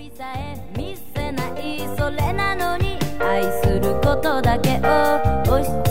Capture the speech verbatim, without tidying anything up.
さえ見せないそれなのに愛することだけを押し